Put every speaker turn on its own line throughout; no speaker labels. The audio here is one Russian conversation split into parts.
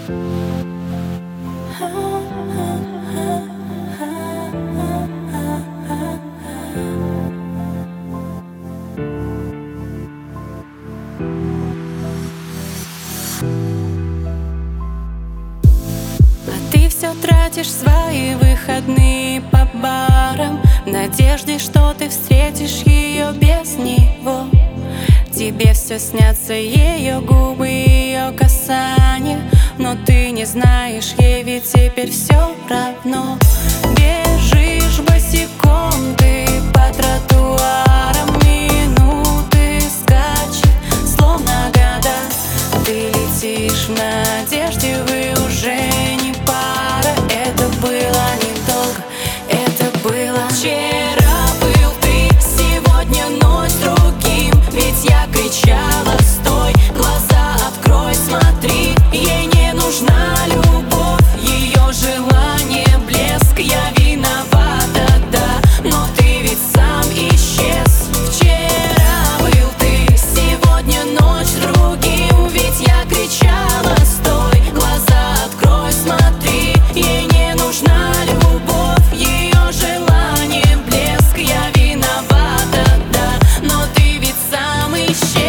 Ты все тратишь свои выходные по барам в надежде, что ты встретишь ее без него. Тебе все снятся ее губы, ее касания, но ты не знаешь, ей ведь теперь все равно. Бежишь босиком ты по тротуарам, минуты скачут, словно года. Ты летишь в надежде, вы уже не пара. Это было недолго, это было вчера. Был ты, сегодня ночь с другим. Ведь я кричала: стой, глаза открой, смотри. Ей не нужна любовь, ее желание блеск. Я виновата, да, но ты ведь сам исчез. Вчера был ты, сегодня ночь с другим. Ведь я кричала: стой, глаза открой, смотри. Ей не нужна любовь, ее желание блеск. Я виновата, да, но ты ведь сам исчез.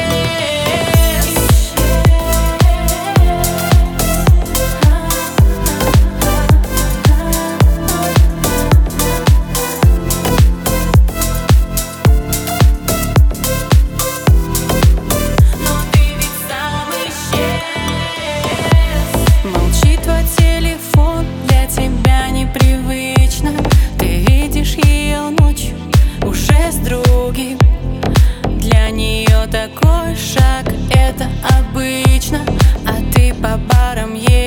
Но ты ведь сам исчез. Молчит твой телефон, для тебя непривычно. Ты видишь ее ночью уже с другим. Для нее такой шаг — это обычно. А ты по барам едешь